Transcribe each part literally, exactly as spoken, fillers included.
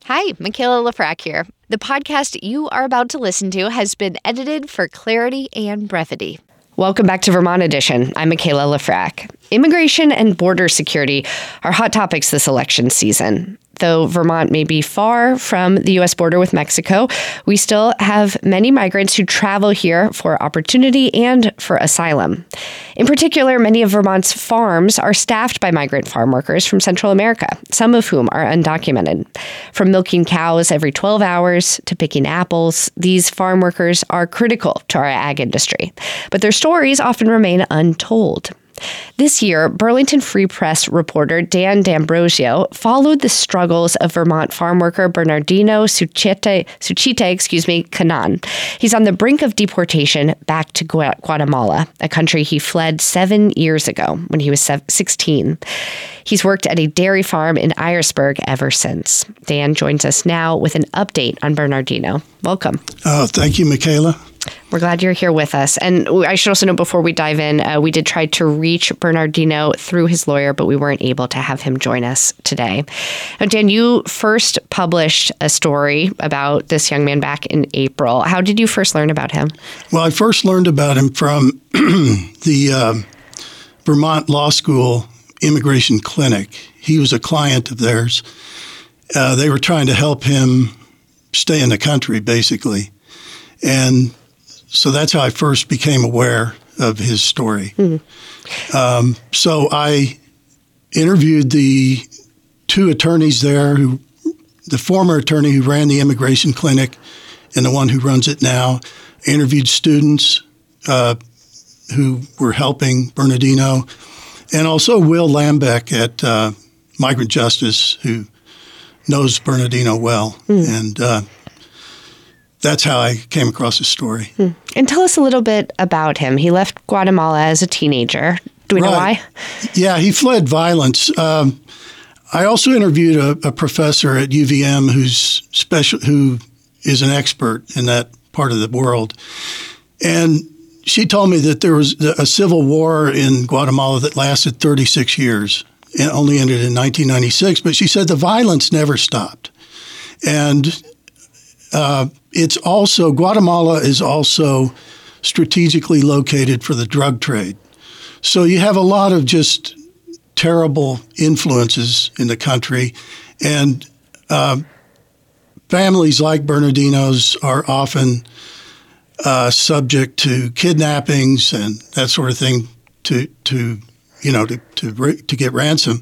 Hi, Michaela Lafrac here. The podcast you are about to listen to has been edited for clarity and brevity. Welcome back to Vermont Edition. I'm Michaela Lafrac. Immigration and border security are hot topics this election season. Though Vermont may be far from the U S border with Mexico, we still have many migrants who travel here for opportunity and for asylum. In particular, many of Vermont's farms are staffed by migrant farm workers from Central America, some of whom are undocumented. From milking cows every twelve hours to picking apples, these farm workers are critical to our ag industry. But their stories often remain untold. This year, Burlington Free Press reporter Dan D'Ambrosio followed the struggles of Vermont farm worker Bernardino Suchite, Suchite, excuse me, Canan. He's on the brink of deportation back to Guatemala, a country he fled seven years ago when he was sixteen. He's worked at a dairy farm in Irasburg ever since. Dan joins us now with an update on Bernardino. Welcome. Oh, thank you, Michaela. We're glad you're here with us. And I should also note before we dive in, uh, we did try to reach Bernardino through his lawyer, but we weren't able to have him join us today. Now, Dan, you first published a story about this young man back in April. How did you first learn about him? Well, I first learned about him from the uh, Vermont Law School Immigration Clinic. He was a client of theirs. Uh, they were trying to help him stay in the country, basically. And so that's how I first became aware of his story. Mm-hmm. Um, so I interviewed the two attorneys there, who, the former attorney who ran the immigration clinic and the one who runs it now. I interviewed students uh, who were helping Bernardino, and also Will Lambeck at uh, Migrant Justice, who knows Bernardino well. Mm-hmm. And uh, that's how I came across his story. Hmm. And tell us a little bit about him. He left Guatemala as a teenager. Do we right. know why? Yeah, he fled violence. Um, I also interviewed a, a professor at U V M who's special, who is an expert in that part of the world. And she told me that there was a civil war in Guatemala that lasted thirty-six years and only ended in nineteen ninety-six. But she said the violence never stopped. And uh, it's also, Guatemala is also strategically located for the drug trade. So you have a lot of just terrible influences in the country. And uh, families like Bernardino's are often uh, subject to kidnappings and that sort of thing to, to you know, to, to, to get ransom.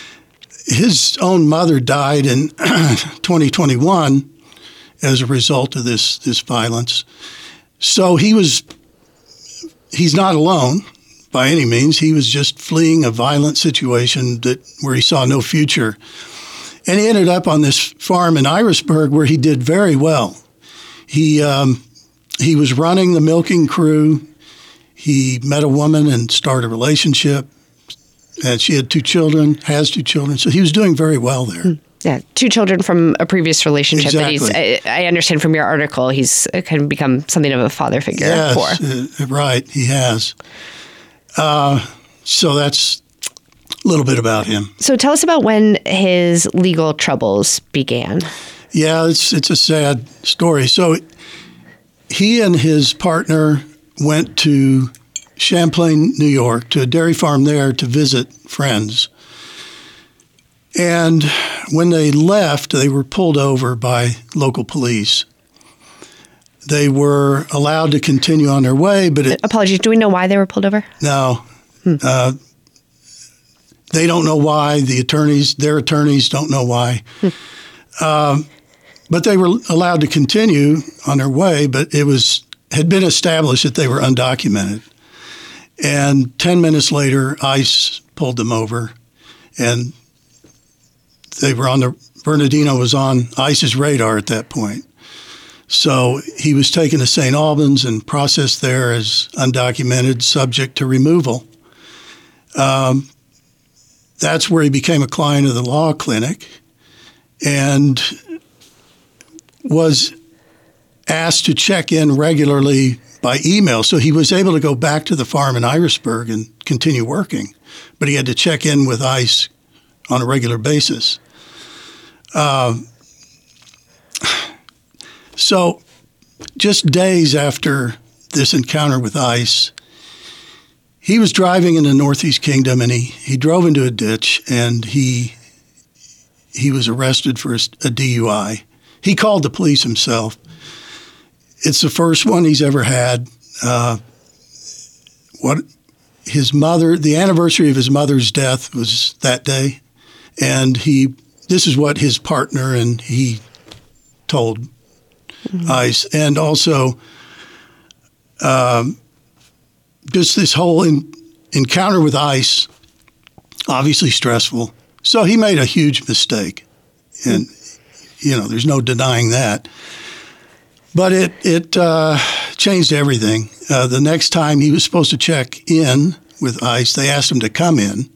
His own mother died in twenty twenty-one as a result of this this violence. So he was, he's not alone by any means. He was just fleeing a violent situation that where he saw no future. And he ended up on this farm in Irasburg where he did very well. He um, he was running the milking crew. He met a woman and started a relationship. And she had two children, has two children. So he was doing very well there. Mm. Yeah, two children from a previous relationship. Exactly. That he's, I, I understand from your article, he's kind of become something of a father figure yes, for. Uh, right, he has. Uh, so that's a little bit about him. So tell us about when his legal troubles began. Yeah, it's it's a sad story. So he and his partner went to Champlain, New York, to a dairy farm there to visit friends. And when they left, they were pulled over by local police. They were allowed to continue on their way, but it, apologies. Do we know why they were pulled over? No, hmm. uh, they don't know why. The attorneys, their attorneys, don't know why. Hmm. Um, but they were allowed to continue on their way. But it was had been established that they were undocumented. And ten minutes later, ICE pulled them over, and they were on the, Bernardino was on ICE's radar at that point. So he was taken to Saint Albans and processed there as undocumented, subject to removal. Um, that's where he became a client of the law clinic and was asked to check in regularly by email. So he was able to go back to the farm in Irasburg and continue working, but he had to check in with ICE on a regular basis. Uh, So just days after this encounter with ICE, he was driving in the Northeast Kingdom, and he, he drove into a ditch, and he he was arrested for a, a D U I. He called the police himself. It's the first one he's ever had. Uh, what his mother, the anniversary of his mother's death was that day, and he. This is what his partner and he told mm-hmm. ICE, and also um, just this whole in, encounter with ICE, obviously stressful. So he made a huge mistake, and mm-hmm. you know, there's no denying that. But it it uh, changed everything. Uh, the next time he was supposed to check in with ICE, they asked him to come in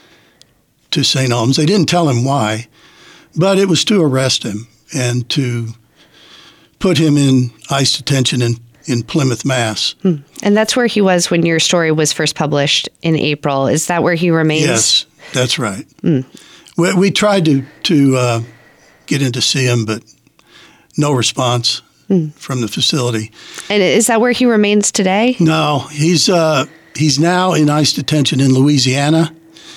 to Saint Albans. They didn't tell him why, but it was to arrest him and to put him in ICE detention in, in Plymouth, Mass. Hmm. And that's where he was when your story was first published in April. Is that where he remains? Yes, that's right. Hmm. We, we tried to, to uh, get in to see him, but no response hmm. from the facility. And is that where he remains today? No, he's uh, he's now in ICE detention in Louisiana.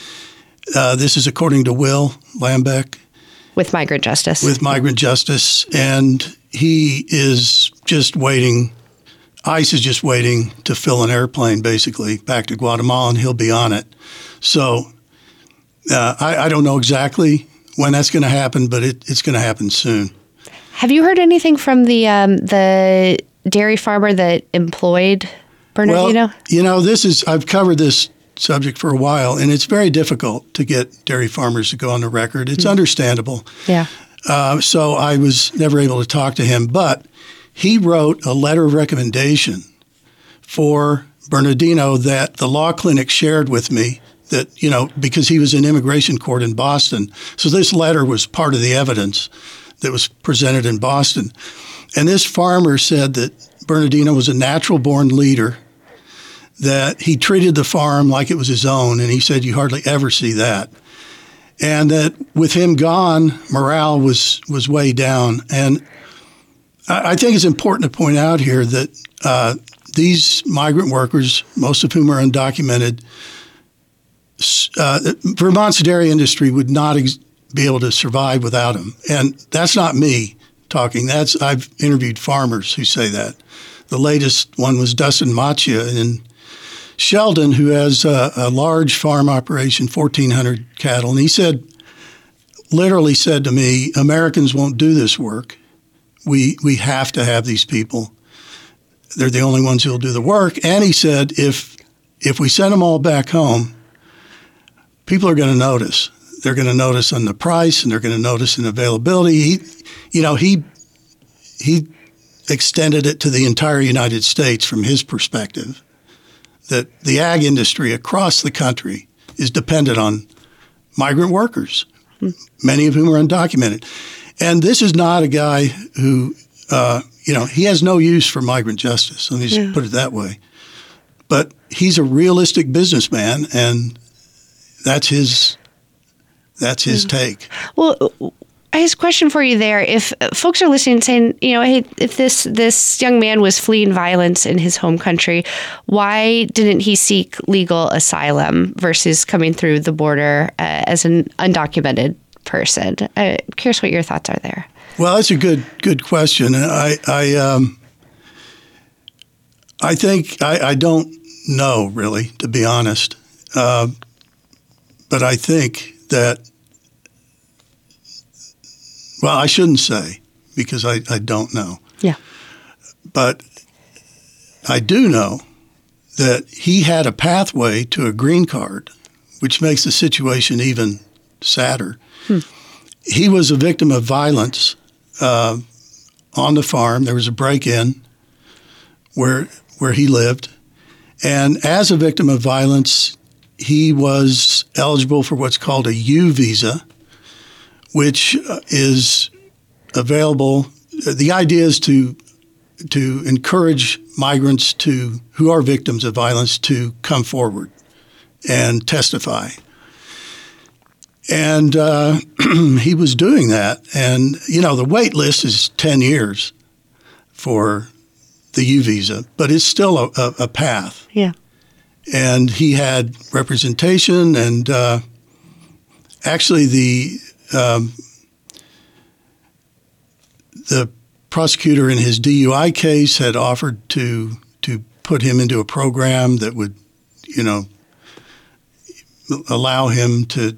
Uh, this is according to Will Lambeck. With Migrant Justice. With Migrant Justice. And he is just waiting. ICE is just waiting to fill an airplane, basically, back to Guatemala, and he'll be on it. So uh, I, I don't know exactly when that's going to happen, but it, it's going to happen soon. Have you heard anything from the um, the dairy farmer that employed Bernardino? Well, you know, this is I've covered this subject for a while, and it's very difficult to get dairy farmers to go on the record. It's mm-hmm. understandable. Yeah. Uh, so I was never able to talk to him, but he wrote a letter of recommendation for Bernardino that the law clinic shared with me that, you know, because he was in immigration court in Boston. So this letter was part of the evidence that was presented in Boston. And this farmer said that Bernardino was a natural-born leader, that he treated the farm like it was his own, and he said you hardly ever see that. And that with him gone, morale was, was way down. And I, I think it's important to point out here that uh, these migrant workers, most of whom are undocumented, uh, Vermont's dairy industry would not ex- be able to survive without them. And that's not me talking. That's I've interviewed farmers who say that. The latest one was Dustin Machia in Sheldon, who has a, a large farm operation, fourteen hundred cattle. And he said, literally said to me, Americans won't do this work. We we have to have these people. They're the only ones who will do the work. And he said, if if we send them all back home, people are going to notice. They're going to notice on the price, and they're going to notice in availability. He, you know, he he extended it to the entire United States from his perspective, that the ag industry across the country is dependent on migrant workers, hmm. many of whom are undocumented. And this is not a guy who, uh, you know, he has no use for migrant justice. Let me just yeah. put it that way. But he's a realistic businessman, and that's his that's his yeah. take. Well, I have a question for you there. If folks are listening saying, you know, hey, if this this young man was fleeing violence in his home country, why didn't he seek legal asylum versus coming through the border uh, as an undocumented person? I'm curious what your thoughts are there. Well, that's a good good question. I I um I think I, I don't know really, to be honest, uh, but I think that. Well, I shouldn't say, because I, I don't know. Yeah. But I do know that he had a pathway to a green card, which makes the situation even sadder. Hmm. He was a victim of violence uh, on the farm. There was a break-in where where he lived. And as a victim of violence, he was eligible for what's called a U visa, which is available. The idea is to to encourage migrants to who are victims of violence to come forward and testify. And uh, he was doing that. And, you know, the wait list is ten years. for the U visa, but it's still a, a, a path. Yeah. And he had representation, and uh, actually the um, the prosecutor in his D U I case had offered to to put him into a program that would, you know, allow him to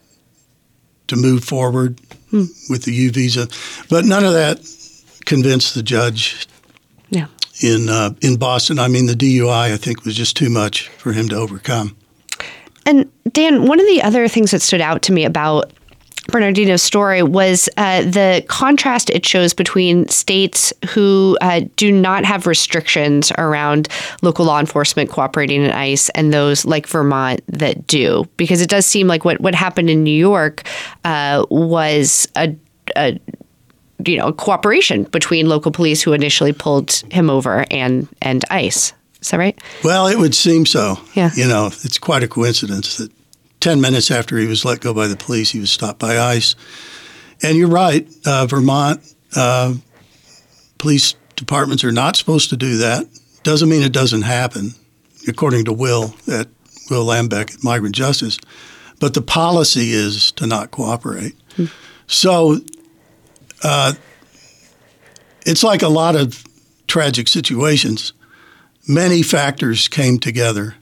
to move forward hmm. with the U visa, but none of that convinced the judge. Yeah. In uh, in Boston, I mean, the D U I, I think, was just too much for him to overcome. And Dan, one of the other things that stood out to me about Bernardino's story was uh, the contrast it shows between states who uh, do not have restrictions around local law enforcement cooperating in ICE and those like Vermont that do. Because it does seem like what, what happened in New York uh, was a, a you know, cooperation between local police who initially pulled him over and, and ICE. Is that right? Well, it would seem so. Yeah. You know, it's quite a coincidence that ten minutes after he was let go by the police, he was stopped by ICE. And you're right, uh, Vermont uh, police departments are not supposed to do that. Doesn't mean it doesn't happen, according to Will, at Will Lambeck at Migrant Justice. But the policy is to not cooperate. Hmm. So uh, it's like a lot of tragic situations. Many factors came together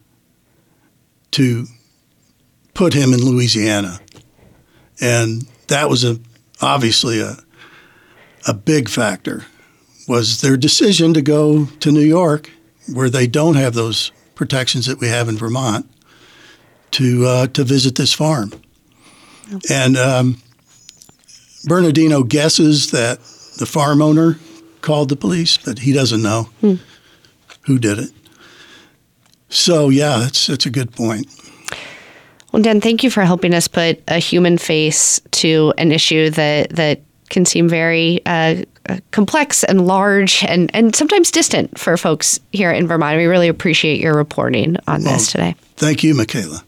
to put him in Louisiana. And that was a obviously a a big factor, was their decision to go to New York, where they don't have those protections that we have in Vermont, to uh, to visit this farm. Okay. And um, Bernardino guesses that the farm owner called the police, but he doesn't know hmm. who did it. So, yeah, that's, that's a good point. Well, Dan, thank you for helping us put a human face to an issue that that can seem very uh, complex and large and, and sometimes distant for folks here in Vermont. We really appreciate your reporting on this well, today. Thank you, Michaela.